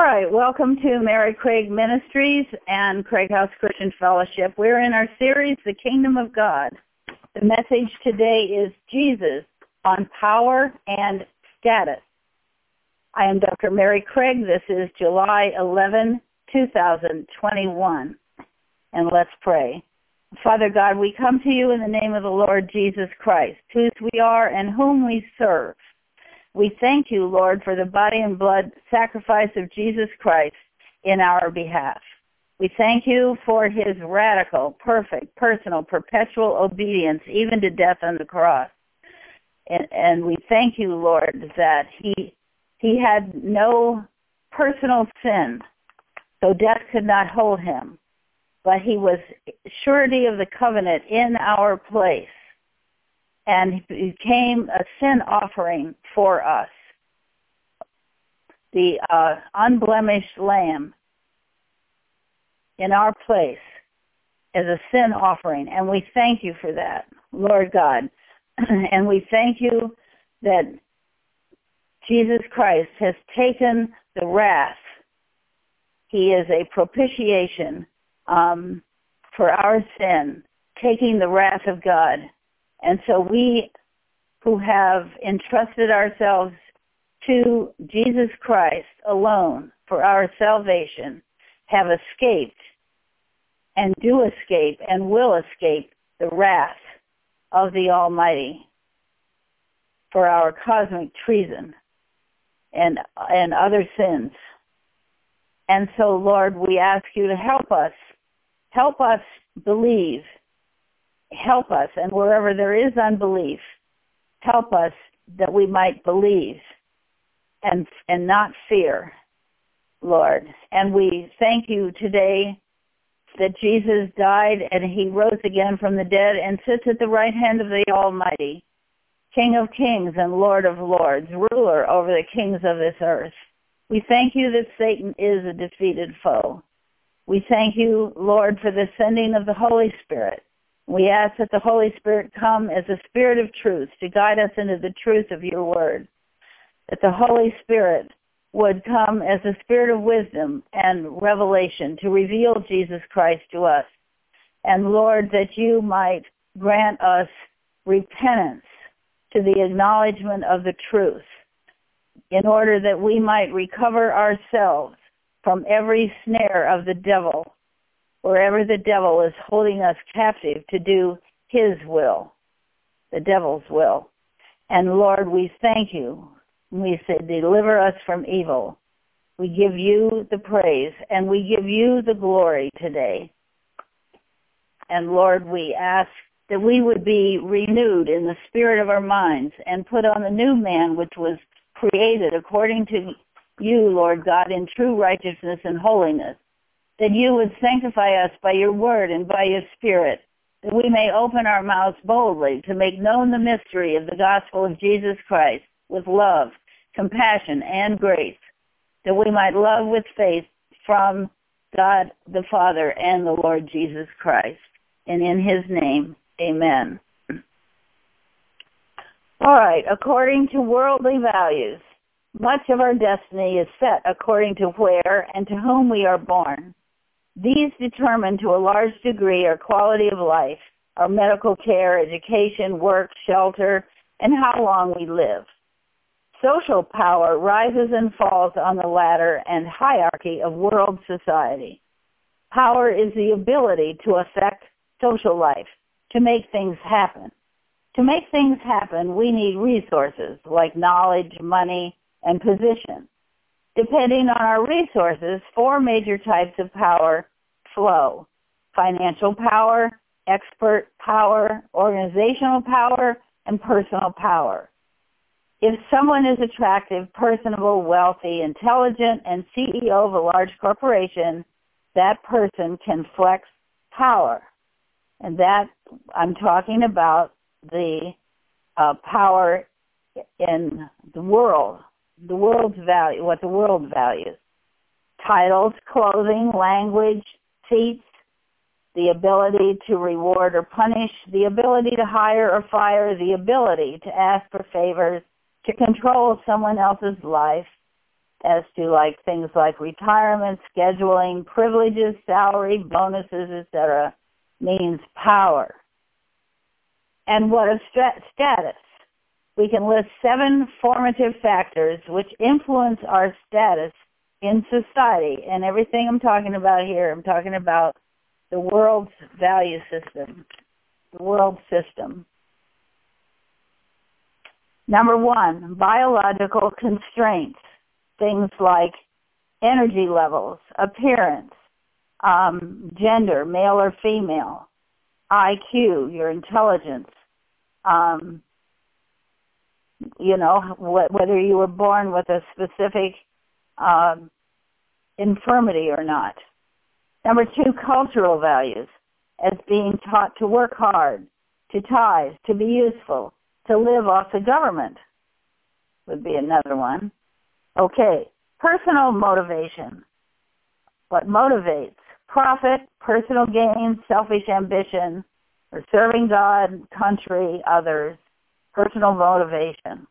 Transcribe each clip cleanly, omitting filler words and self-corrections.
right, welcome to Mary Craig Ministries and Craig House Christian Fellowship. We're in our series, The Kingdom of God. The message today is Jesus on Power and Status. I am Dr. Mary Craig. This is July 11, 2021. And let's pray. Father God, we come to you in the name of the Lord Jesus Christ, whose we are and whom we serve. We thank you, Lord, for the body and blood sacrifice of Jesus Christ in our behalf. We thank you for his radical, perfect, personal, perpetual obedience, even to death on the cross. And we thank you, Lord, that he had no personal sin, so death could not hold him. But he was surety of the covenant in our place. And he became a sin offering for us, the unblemished lamb in our place as a sin offering. And we thank you for that, Lord God. And we thank you that Jesus Christ has taken the wrath. He is a propitiation for our sin, taking the wrath of God. And so we who have entrusted ourselves to Jesus Christ alone for our salvation have escaped and do escape and will escape the wrath of the Almighty for our cosmic treason and other sins. And so, Lord, we ask you to help us believe. Help us, and wherever there is unbelief, help us that we might believe and not fear, Lord. And we thank you today that Jesus died and he rose again from the dead and sits at the right hand of the Almighty, King of kings and Lord of lords, ruler over the kings of this earth. We thank you that Satan is a defeated foe. We thank you, Lord, for the sending of the Holy Spirit. We ask that the Holy Spirit come as a spirit of truth to guide us into the truth of your word, that the Holy Spirit would come as a spirit of wisdom and revelation to reveal Jesus Christ to us. And Lord, that you might grant us repentance to the acknowledgement of the truth in order that we might recover ourselves from every snare of the devil, wherever the devil is holding us captive to do his will, the devil's will. And Lord, we thank you. We say, deliver us from evil. We give you the praise and we give you the glory today. And Lord, we ask that we would be renewed in the spirit of our minds and put on the new man which was created according to you, Lord God, in true righteousness and holiness. That you would sanctify us by your word and by your spirit, that we may open our mouths boldly to make known the mystery of the gospel of Jesus Christ with love, compassion, and grace, that we might love with faith from God the Father and the Lord Jesus Christ. And in his name, amen. All right, according to worldly values, much of our destiny is set according to where and to whom we are born. These determine to a large degree our quality of life, our medical care, education, work, shelter, and how long we live. Social power rises and falls on the ladder and hierarchy of world society. Power is the ability to affect social life, to make things happen. To make things happen, we need resources like knowledge, money, and position. Depending on our resources, four major types of power flow: financial power, expert power, organizational power, and personal power. If someone is attractive, personable, wealthy, intelligent, and CEO of a large corporation, that person can flex power. And that, I'm talking about the power in the world's value, what the world values. Titles, clothing, language, seats, the ability to reward or punish, the ability to hire or fire, the ability to ask for favors, to control someone else's life, as to like things like retirement, scheduling, privileges, salary, bonuses, etc., means power. And what of status? We can list 7 formative factors which influence our status in society. And everything I'm talking about here, I'm talking about the world's value system, the world system. Number 1, biological constraints, things like energy levels, appearance, gender, male or female, IQ, your intelligence, whether you were born with a specific infirmity or not. Number 2, cultural values, as being taught to work hard, to tithe, to be useful, to live off the government would be another one. Okay, personal motivation. What motivates? Profit, personal gain, selfish ambition, or serving God, country, others. Personal motivation.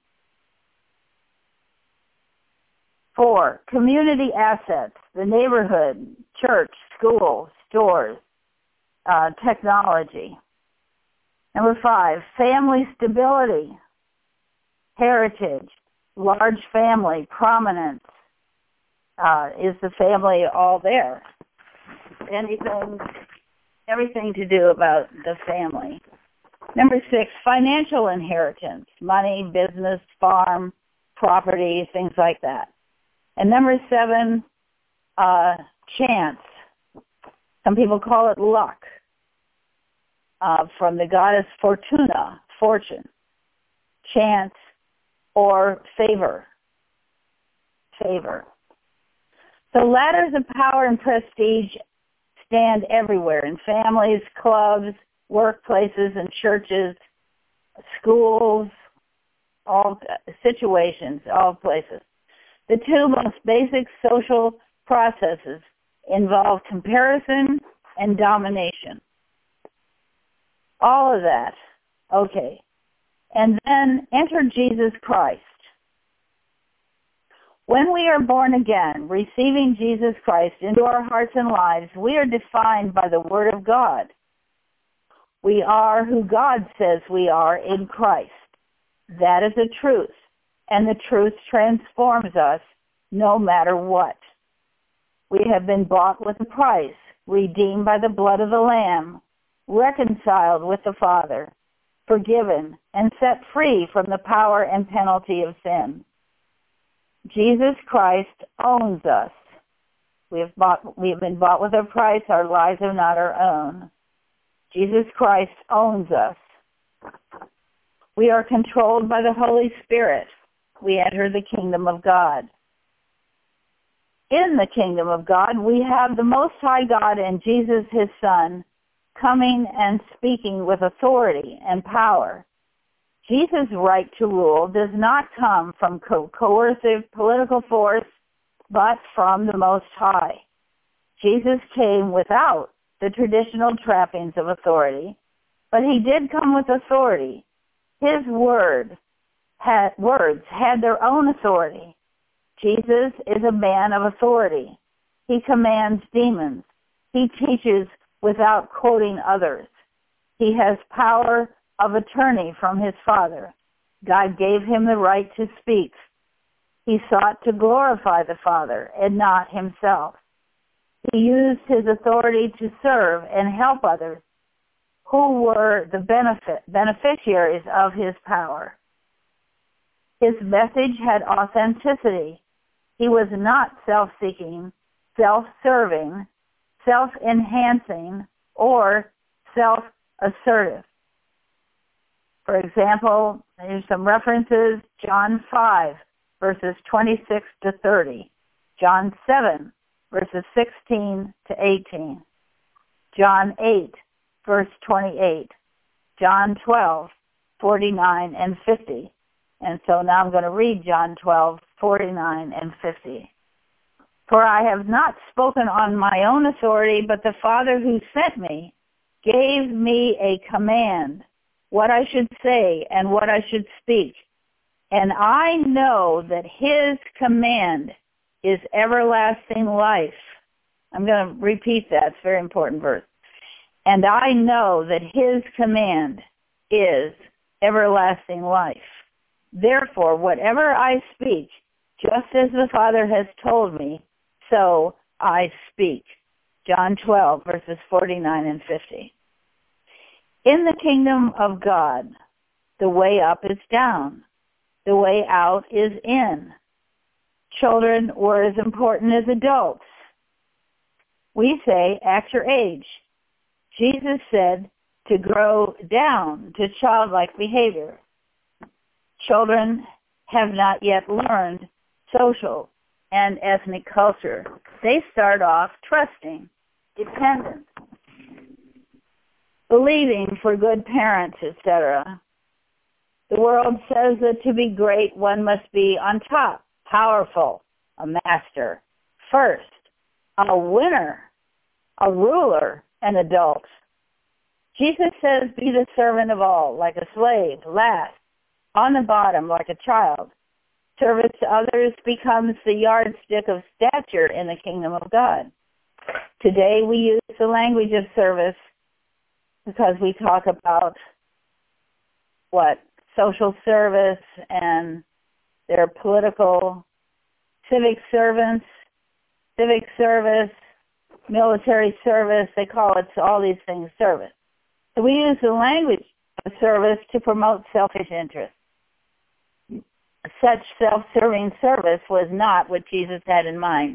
4, community assets, the neighborhood, church, school, stores, technology. Number 5, family stability, heritage, large family, prominence. Is the family all there? Everything to do about the family. Number 6, financial inheritance, money, business, farm, property, things like that. And number 7, chance. Some people call it luck, from the goddess Fortuna, fortune, chance, or favor. So ladders of power and prestige stand everywhere, in families, clubs, workplaces, and churches, schools, all situations, all places. The 2 most basic social processes involve comparison and domination. All of that. Okay. And then enter Jesus Christ. When we are born again, receiving Jesus Christ into our hearts and lives, we are defined by the Word of God. We are who God says we are in Christ. That is the truth, and the truth transforms us no matter what. We have been bought with a price, redeemed by the blood of the Lamb, reconciled with the Father, forgiven, and set free from the power and penalty of sin. Jesus Christ owns us. We have been bought with a price. Our lives are not our own. Jesus Christ owns us. We are controlled by the Holy Spirit. We enter the kingdom of God. In the kingdom of God, we have the Most High God and Jesus, his Son, coming and speaking with authority and power. Jesus' right to rule does not come from coercive political force, but from the Most High. Jesus came without the traditional trappings of authority, but he did come with authority. His words had their own authority. Jesus is a man of authority. He commands demons. He teaches without quoting others. He has power of attorney from his Father. God gave him the right to speak. He sought to glorify the Father and not himself. He used his authority to serve and help others who were the beneficiaries of his power. His message had authenticity. He was not self-seeking, self-serving, self-enhancing, or self-assertive. For example, here's some references: John 5, verses 26 to 30, John 7, verses 16 to 18, John 8, verse 28, John 12, 49 and 50. And so now I'm going to read John 12, 49 and 50. For I have not spoken on my own authority, but the Father who sent me gave me a command, what I should say and what I should speak. And I know that his command is everlasting life. I'm going to repeat that. It's a very important verse. And I know that his command is everlasting life. Therefore, whatever I speak, just as the Father has told me, so I speak. John 12, verses 49 and 50. In the kingdom of God, the way up is down. The way out is in. Children were as important as adults. We say, act your age. Jesus said to grow down to childlike behavior. Children have not yet learned social and ethnic culture. They start off trusting, dependent, believing for good parents, etc. The world says that to be great, one must be on top, powerful, a master, first, a winner, a ruler, an adult. Jesus says, be the servant of all, like a slave, last, on the bottom, like a child. Service to others becomes the yardstick of stature in the kingdom of God. Today we use the language of service because we talk about social service, and their political civic servants, civic service, military service. They call it all these things service. So we use the language of service to promote selfish interests. Such self-serving service was not what Jesus had in mind.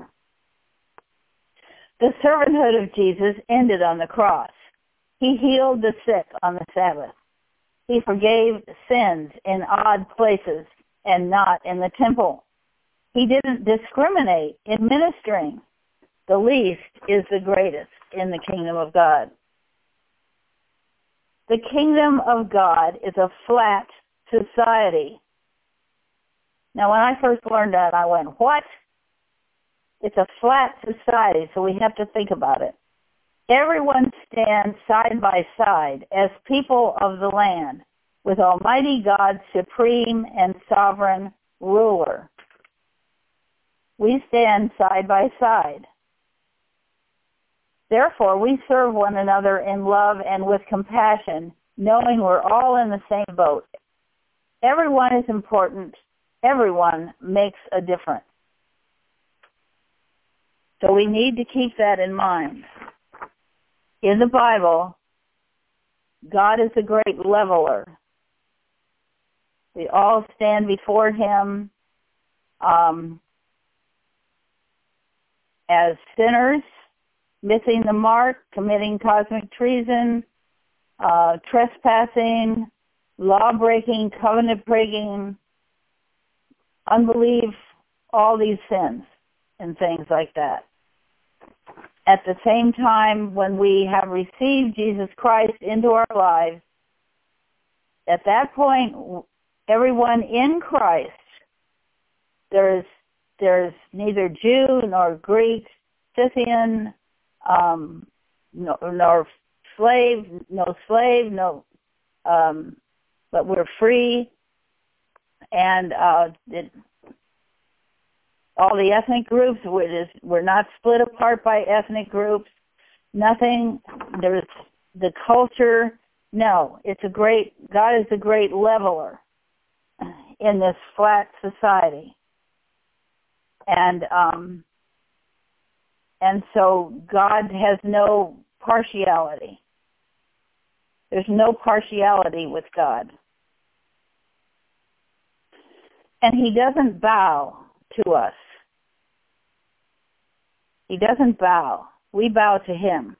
The servanthood of Jesus ended on the cross. He healed the sick on the Sabbath. He forgave sins in odd places and not in the temple. He didn't discriminate in ministering. The least is the greatest in the kingdom of God. The kingdom of God is a flat society. Now, when I first learned that, I went, what? It's a flat society, so we have to think about it. Everyone stands side by side as people of the land, with Almighty God, supreme and sovereign ruler. We stand side by side. Therefore, we serve one another in love and with compassion, knowing we're all in the same boat. Everyone is important. Everyone makes a difference. So we need to keep that in mind. In the Bible, God is a great leveler. We all stand before him as sinners, missing the mark, committing cosmic treason, trespassing, law-breaking, covenant-breaking, unbelief, all these sins and things like that. At the same time, when we have received Jesus Christ into our lives, at that point, everyone in Christ, there's neither Jew nor Greek, Scythian, nor slave, but we're free, and all the ethnic groups, we're not split apart by ethnic groups. Nothing. There's the culture. No, God is a great leveler in this flat society, and so God has no partiality. There's no partiality with God, and He doesn't bow to us. He doesn't bow. We bow to Him.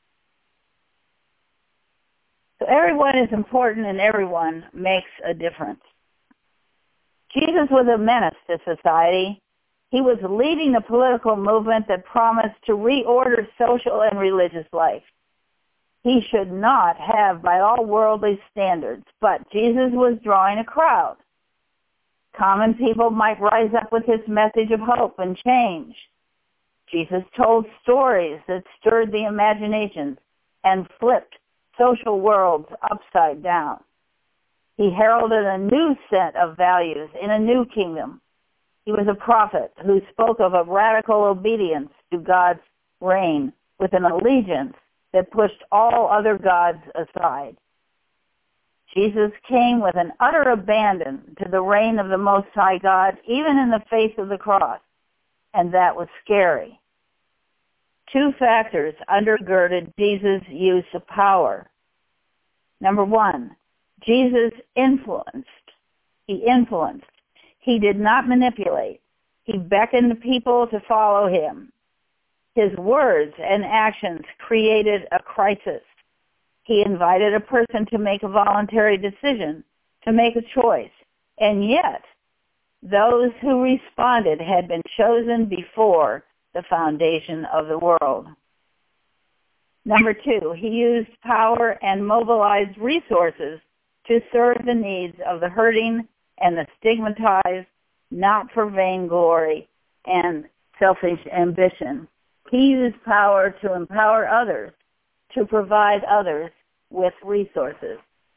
So everyone is important and everyone makes a difference. Jesus was a menace to society. He was leading a political movement that promised to reorder social and religious life. He should not have by all worldly standards, but Jesus was drawing a crowd. Common people might rise up with his message of hope and change. Jesus told stories that stirred the imaginations and flipped social worlds upside down. He heralded a new set of values in a new kingdom. He was a prophet who spoke of a radical obedience to God's reign with an allegiance that pushed all other gods aside. Jesus came with an utter abandon to the reign of the Most High God, even in the face of the cross, and that was scary. Two factors undergirded Jesus' use of power. Number one, Jesus influenced. He influenced. He did not manipulate. He beckoned people to follow him. His words and actions created a crisis. He invited a person to make a voluntary decision, to make a choice. And yet, those who responded had been chosen before the foundation of the world. Number two, he used power and mobilized resources to serve the needs of the hurting and the stigmatized, not for vainglory and selfish ambition. He used power to empower others, to provide others with resources.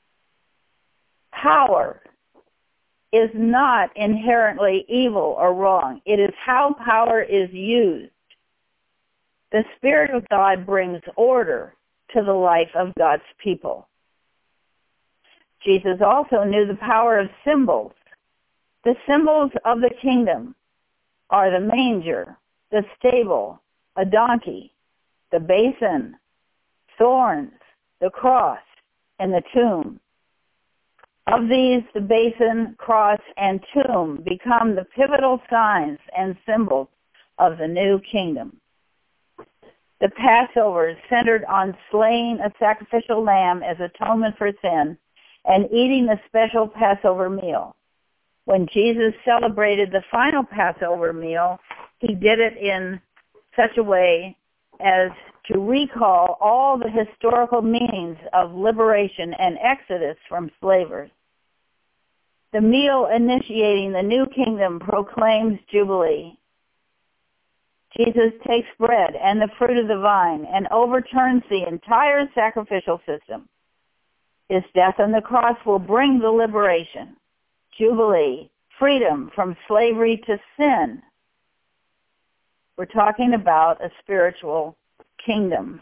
Power is not inherently evil or wrong. It is how power is used. The Spirit of God brings order to the life of God's people. Jesus also knew the power of symbols. The symbols of the kingdom are the manger, the stable, a donkey, the basin, thorns, the cross, and the tomb. Of these, the basin, cross, and tomb become the pivotal signs and symbols of the new kingdom. The Passover centered on slaying a sacrificial lamb as atonement for sin and eating a special Passover meal. When Jesus celebrated the final Passover meal, he did it in such a way as to recall all the historical meanings of liberation and exodus from slavery. The meal initiating the new kingdom proclaims Jubilee. Jesus takes bread and the fruit of the vine and overturns the entire sacrificial system. His death on the cross will bring the liberation, Jubilee, freedom from slavery to sin. We're talking about a spiritual kingdom.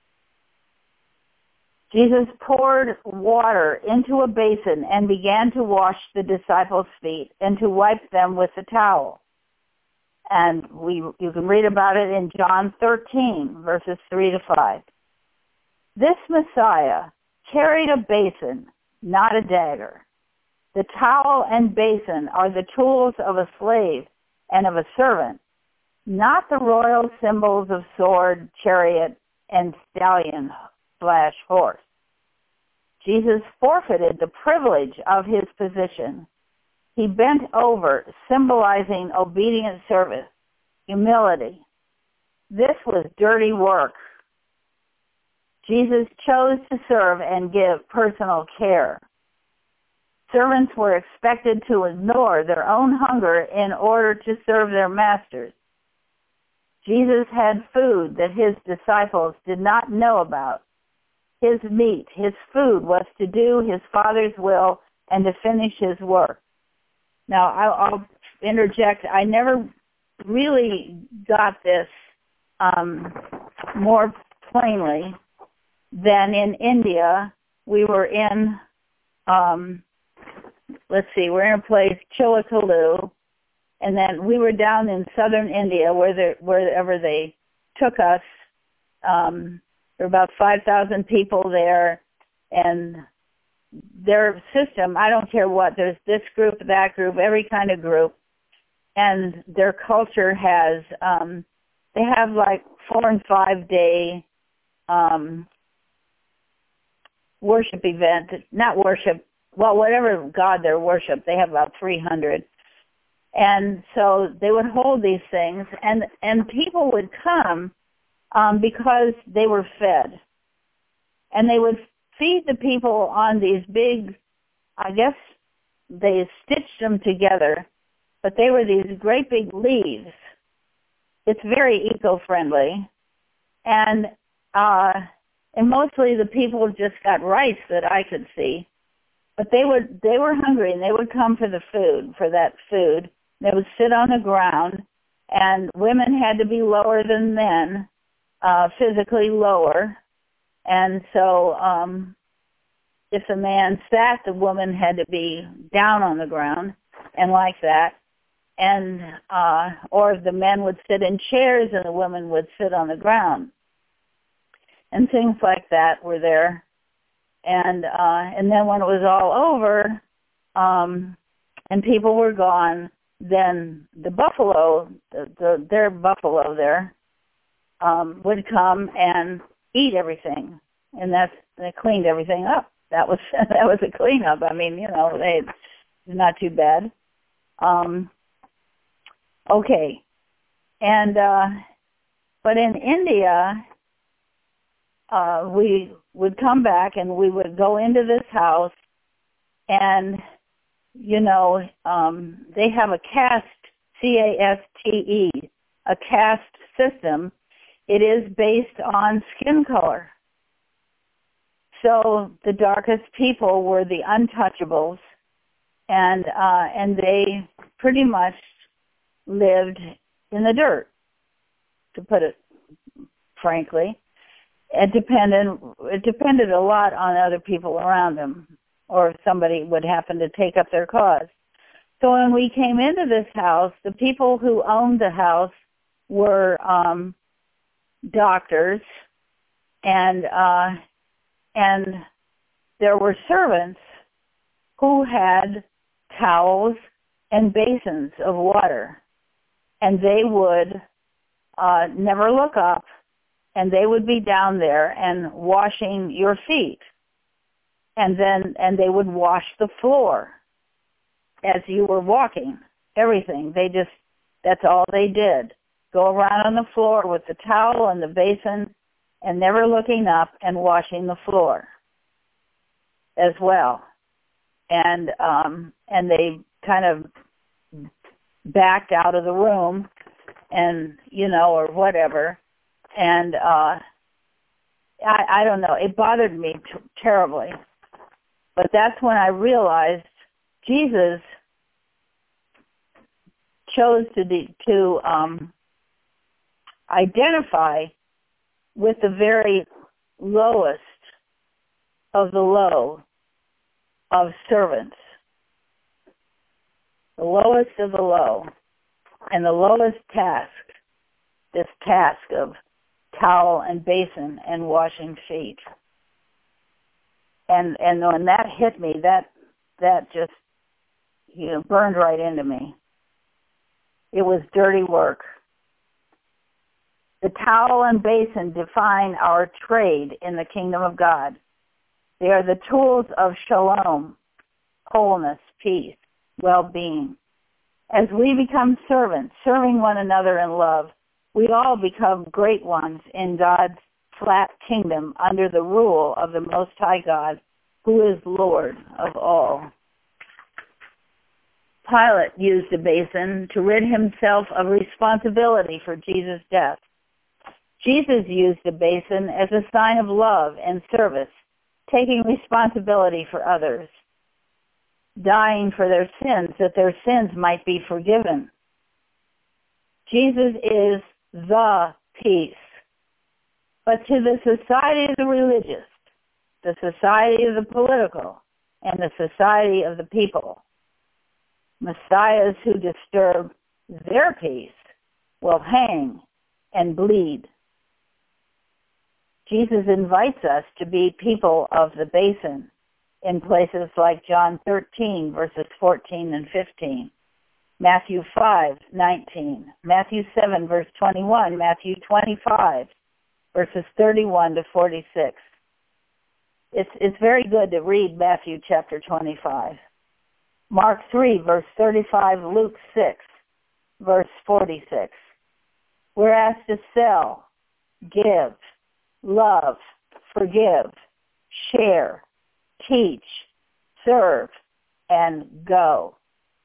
Jesus poured water into a basin and began to wash the disciples' feet and to wipe them with a towel. And you can read about it in John 13, verses 3 to 5. This Messiah carried a basin, not a dagger. The towel and basin are the tools of a slave and of a servant, not the royal symbols of sword, chariot, and stallion/horse. Jesus forfeited the privilege of his position. He bent over, symbolizing obedient service, humility. This was dirty work. Jesus chose to serve and give personal care. Servants were expected to ignore their own hunger in order to serve their masters. Jesus had food that his disciples did not know about. His meat, his food, was to do his Father's will and to finish his work. Now, I'll interject. I never really got this more plainly than in India. We were in, we're in a place, Chilakalu, and then we were down in southern India wherever they took us. There were about 5,000 people there, and their system, I don't care what, there's this group, that group, every kind of group, and their culture has, they have like 4 and 5 day worship event, not worship, well, whatever God they worship, they have about 300. And so they would hold these things, and people would come because they were fed. And they would feed the people on these big, I guess they stitched them together, but they were these great big leaves. It's very eco-friendly. And mostly the people just got rice that I could see. But they were hungry, and they would come for the food, for that food. They would sit on the ground, and women had to be lower than men, physically lower. And so if the man sat, the woman had to be down on the ground and like that. And or the men would sit in chairs and the women would sit on the ground. And things like that were there. And then when it was all over, and people were gone, then the buffalo, their buffalo there, would come and eat everything, and they cleaned everything up. That was a cleanup. I mean, it's not too bad. Okay, and but in India, we would come back and we would go into this house, and they have a caste, C-A-S-T-E, a caste system. It is based on skin color. So the darkest people were the untouchables, and they pretty much lived in the dirt, to put it frankly. It depended a lot on other people around them, or if somebody would happen to take up their cause. So when we came into this house, the people who owned the house were doctors, and there were servants who had towels and basins of water, and they would never look up, and they would be down there and washing your feet, and they would wash the floor as you were walking. Everything. That's all they did. Go around on the floor with the towel and the basin, and never looking up, and washing the floor as well. And they kind of backed out of the room, and or whatever. And I don't know. It bothered me terribly. But that's when I realized Jesus chose to identify with the very lowest of the low of servants, the lowest of the low, and the lowest task, this task of towel and basin and washing feet. And when that hit me, that just burned right into me. It was dirty work. The towel and basin define our trade in the kingdom of God. They are the tools of shalom, wholeness, peace, well-being. As we become servants, serving one another in love, we all become great ones in God's flat kingdom under the rule of the Most High God, who is Lord of all. Pilate used a basin to rid himself of responsibility for Jesus' death. Jesus used the basin as a sign of love and service, taking responsibility for others, dying for their sins that their sins might be forgiven. Jesus is the peace. But to the society of the religious, the society of the political, and the society of the people, messiahs who disturb their peace will hang and bleed. Jesus invites us to be people of the basin in places like John 13, verses 14 and 15, Matthew 5:19, Matthew 7, verse 21, Matthew 25, verses 31 to 46. It's very good to read Matthew chapter 25. Mark 3, verse 35, Luke 6, verse 46. We're asked to sell, give, love, forgive, share, teach, serve, and go.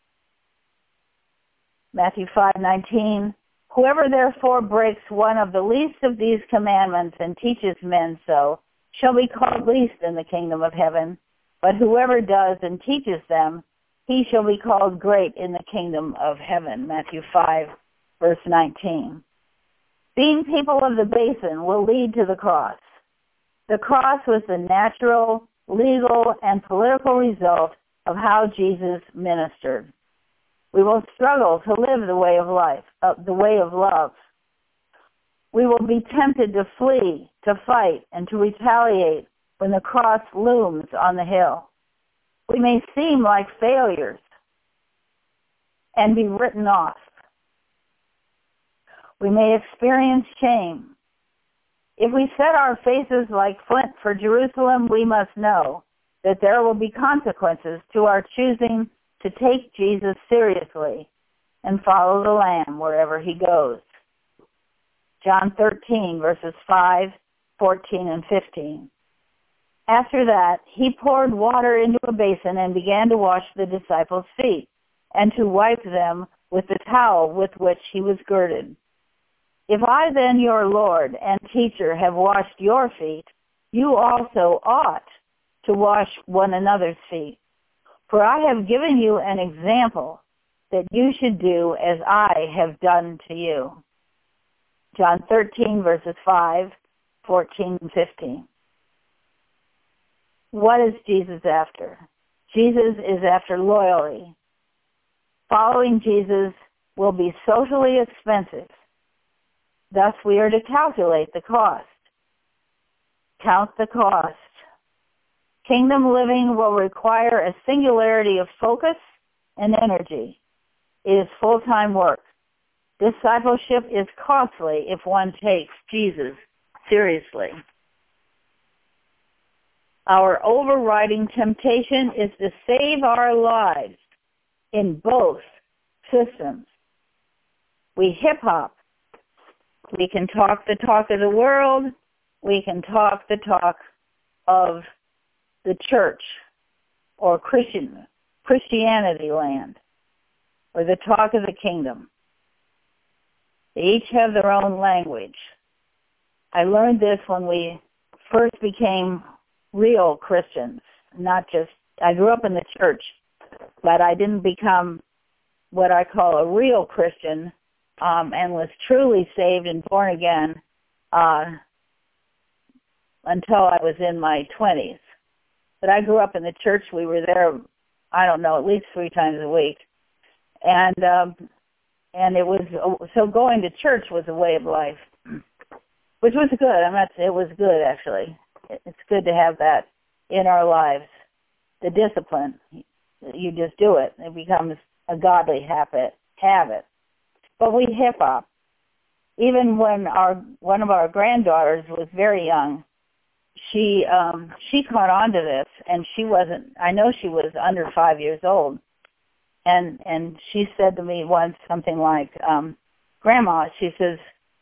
Matthew 5:19, whoever therefore breaks one of the least of these commandments and teaches men so shall be called least in the kingdom of heaven, but whoever does and teaches them he shall be called great in the kingdom of heaven. Matthew 5, verse 19. Being people of the basin will lead to the cross. The cross was the natural, legal, and political result of how Jesus ministered. We will struggle to live the way of life, the way of love. We will be tempted to flee, to fight, and to retaliate when the cross looms on the hill. We may seem like failures and be written off. We may experience shame. If we set our faces like flint for Jerusalem, we must know that there will be consequences to our choosing to take Jesus seriously and follow the Lamb wherever he goes. John 13, verses 5, 14, and 15. After that, he poured water into a basin and began to wash the disciples' feet and to wipe them with the towel with which he was girded. If I then, your Lord and teacher, have washed your feet, you also ought to wash one another's feet. For I have given you an example that you should do as I have done to you. John 13, verses 5, 14, and 15. What is Jesus after? Jesus is after loyalty. Following Jesus will be socially expensive. Thus, we are to calculate the cost. Count the cost. Kingdom living will require a singularity of focus and energy. It is full-time work. Discipleship is costly if one takes Jesus seriously. Our overriding temptation is to save our lives in both systems. We hip-hop. We can talk the talk of the world. We can talk the talk of the church or Christianity land, or the talk of the kingdom. They each have their own language. I learned this when we first became real Christians, I grew up in the church, but I didn't become what I call a real Christian and was truly saved and born again until I was in my 20s. But I grew up in the church. We were there, at least 3 times a week. And it was, so going to church was a way of life, which was good. It was good, actually. It's good to have that in our lives. The discipline, you just do it. It becomes a godly habit. But we hip-hop. Even when one of our granddaughters was very young, she caught on to this, and I know she was under 5 years old, and she said to me once something like, Grandma, she says,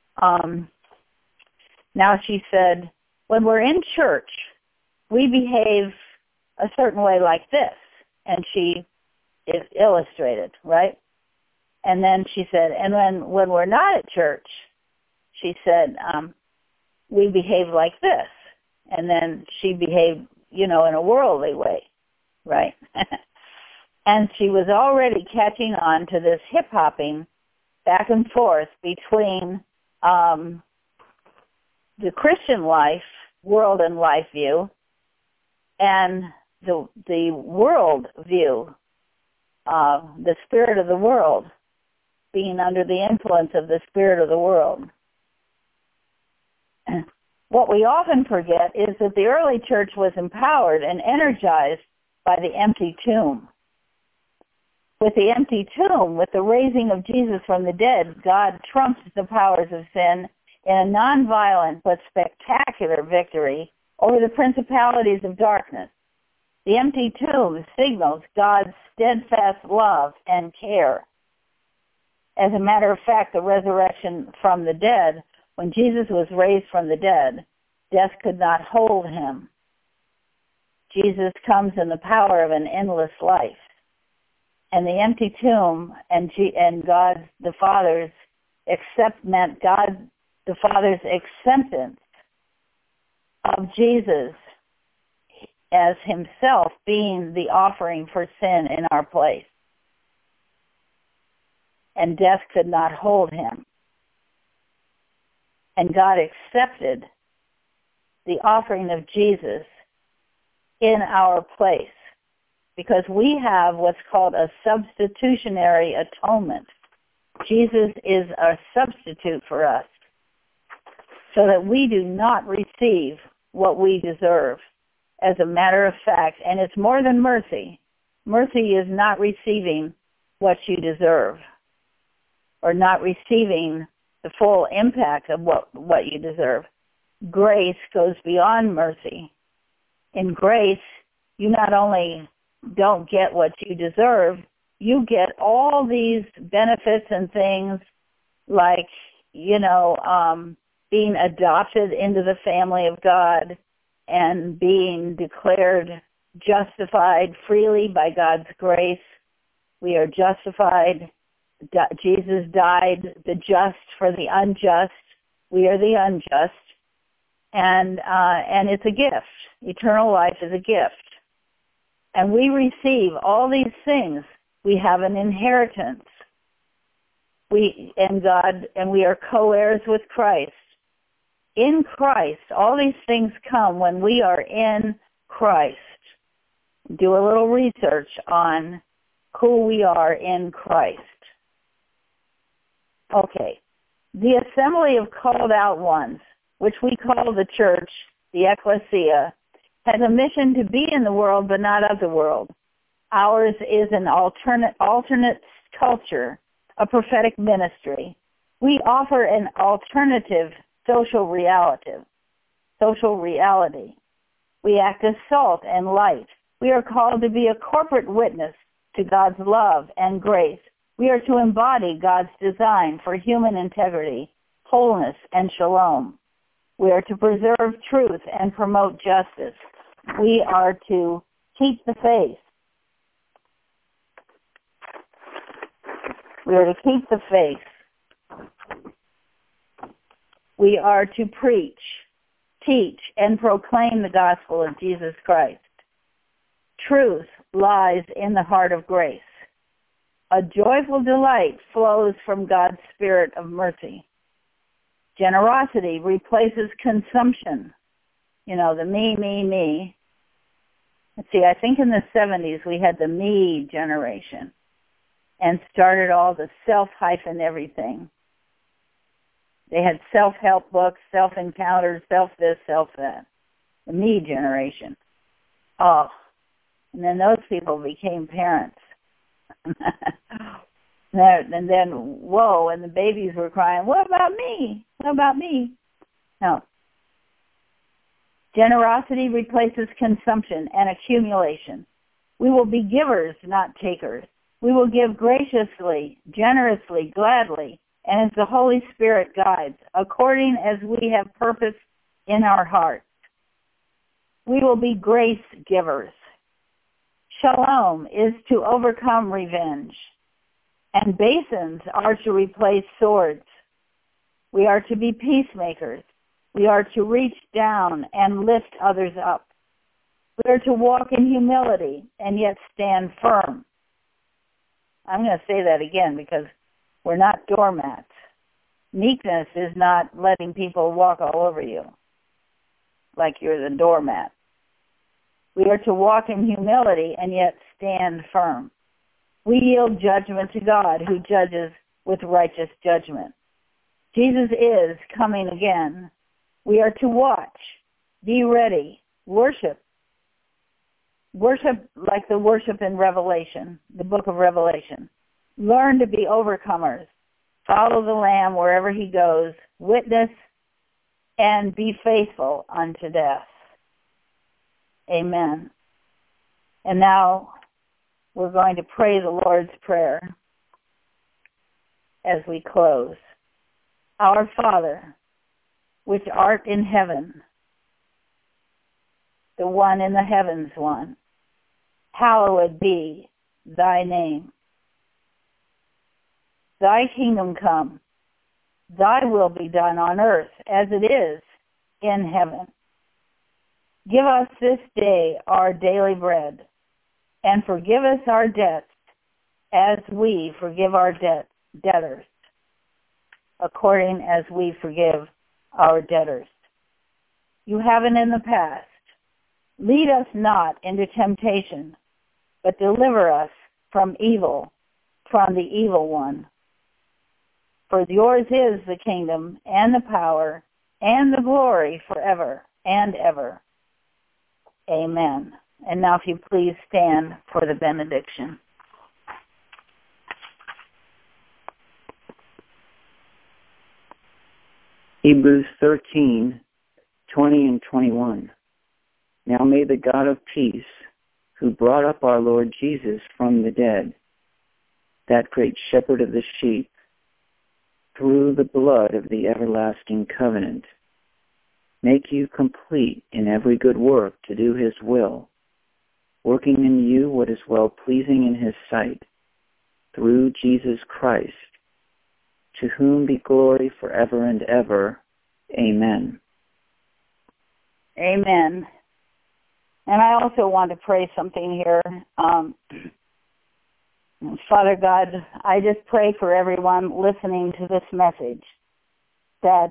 now she said, when we're in church, we behave a certain way like this, and she illustrated, right? And then she said, and when we're not at church, she said, we behave like this. And then she behaved, in a worldly way, right? And she was already catching on to this hip-hopping back and forth between the Christian life, world and life view, and the world view, the spirit of the world, being under the influence of the spirit of the world. What we often forget is that the early church was empowered and energized by the empty tomb. With the empty tomb, with the raising of Jesus from the dead, God trumped the powers of sin in a nonviolent but spectacular victory over the principalities of darkness. The empty tomb signals God's steadfast love and care. As a matter of fact, the resurrection from the dead, when Jesus was raised from the dead, death could not hold him. Jesus comes in the power of an endless life. And the empty tomb and God the Father's meant God the Father's acceptance of Jesus as himself being the offering for sin in our place. And death could not hold him. And God accepted the offering of Jesus in our place, because we have what's called a substitutionary atonement. Jesus is a substitute for us, so that we do not receive what we deserve. As a matter of fact, and it's more than mercy. Mercy is not receiving what you deserve, or not receiving the full impact of what you deserve. Grace goes beyond mercy. In grace, you not only don't get what you deserve, you get all these benefits and things like, being adopted into the family of God and being declared justified freely by God's grace. We are justified. Jesus died, the just for the unjust. We are the unjust. And it's a gift. Eternal life is a gift. And we receive all these things. We have an inheritance. We are co-heirs with Christ. In Christ, all these things come when we are in Christ. Do a little research on who we are in Christ. Okay. The assembly of called out ones, which we call the church, the ecclesia, has a mission to be in the world but not of the world. Ours is an alternate culture, a prophetic ministry. We offer an alternative social reality. We act as salt and light. We are called to be a corporate witness to God's love and grace. We are to embody God's design for human integrity, wholeness, and shalom. We are to preserve truth and promote justice. We are to keep the faith. We are to keep the faith. We are to preach, teach, and proclaim the gospel of Jesus Christ. Truth lies in the heart of grace. A joyful delight flows from God's spirit of mercy. Generosity replaces consumption. The me. Let's see, I think in the 70s we had the me generation and started all the self-hyphen everything. They had self-help books, self-encounters, self-this, self-that. The me generation. Oh, and then those people became parents. And then, whoa, and the babies were crying, what about me? What about me? No. Generosity replaces consumption and accumulation. We will be givers, not takers. We will give graciously, generously, gladly, and as the Holy Spirit guides, according as we have purpose in our hearts. We will be grace givers. Shalom is to overcome revenge, and basins are to replace swords. We are to be peacemakers. We are to reach down and lift others up. We are to walk in humility and yet stand firm. I'm going to say that again because we're not doormats. Meekness is not letting people walk all over you like you're the doormat. We are to walk in humility and yet stand firm. We yield judgment to God, who judges with righteous judgment. Jesus is coming again. We are to watch, be ready, worship. Worship like the worship in Revelation, the book of Revelation. Learn to be overcomers. Follow the Lamb wherever he goes. Witness and be faithful unto death. Amen. And now we're going to pray the Lord's Prayer as we close. Our Father, which art in heaven, the one in the heavens one, hallowed be thy name. Thy kingdom come, thy will be done on earth as it is in heaven. Give us this day our daily bread, and forgive us our debts as we forgive our debtors, according as we forgive our debtors. You haven't in the past. Lead us not into temptation, but deliver us from evil, from the evil one. For yours is the kingdom and the power and the glory forever and ever. Amen. And now if you please stand for the benediction. Hebrews 13:20 and 21. Now may the God of peace, who brought up our Lord Jesus from the dead, that great shepherd of the sheep, through the blood of the everlasting covenant, make you complete in every good work to do his will, working in you what is well-pleasing in his sight, through Jesus Christ, to whom be glory forever and ever. Amen. Amen. And I also want to pray something here. Father God, I just pray for everyone listening to this message that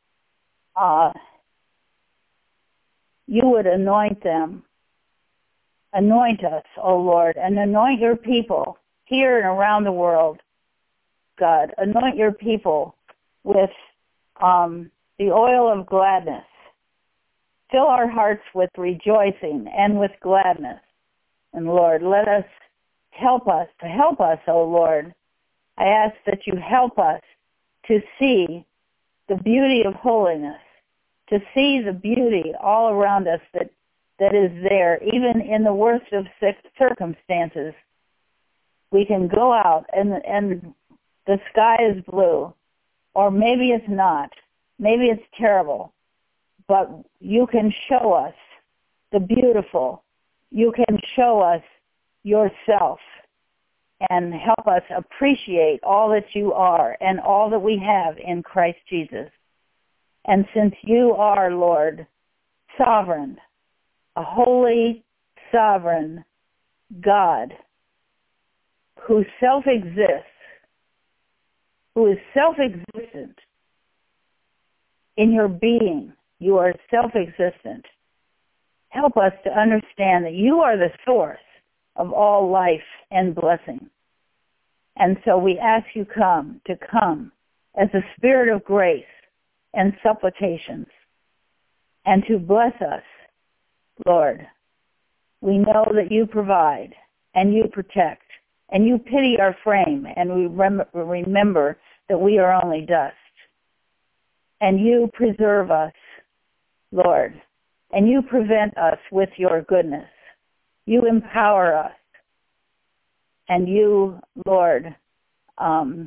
you would anoint them. Anoint us, O Lord, and anoint your people here and around the world, God. Anoint your people with the oil of gladness. Fill our hearts with rejoicing and with gladness. And Lord, let us help us, O Lord. I ask that you help us to see the beauty of holiness, to see the beauty all around us that is there, even in the worst of circumstances. We can go out and the sky is blue, or maybe it's not. Maybe it's terrible. But you can show us the beautiful. You can show us yourself and help us appreciate all that you are and all that we have in Christ Jesus. And since you are, Lord, sovereign, a holy, sovereign God who self-exists, who is self-existent in your being, you are self-existent. Help us to understand that you are the source of all life and blessing. And so we ask you to come as a spirit of grace and supplications and to bless us, Lord. We know that you provide and you protect and you pity our frame, and we remember that we are only dust. And you preserve us, Lord, and you prevent us with your goodness. You empower us, and you, Lord, are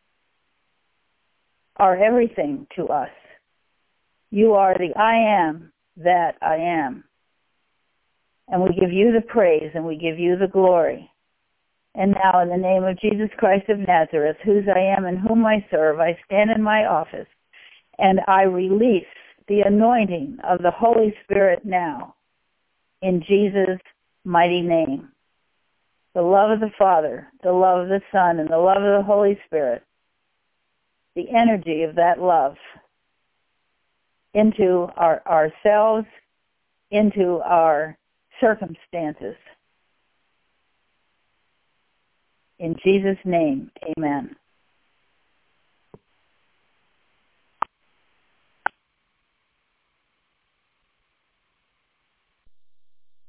everything to us. You are the I am that I am. And we give you the praise and we give you the glory. And now in the name of Jesus Christ of Nazareth, whose I am and whom I serve, I stand in my office and I release the anointing of the Holy Spirit now in Jesus' mighty name. The love of the Father, the love of the Son, and the love of the Holy Spirit, the energy of that love into ourselves, into our circumstances. In Jesus' name, amen.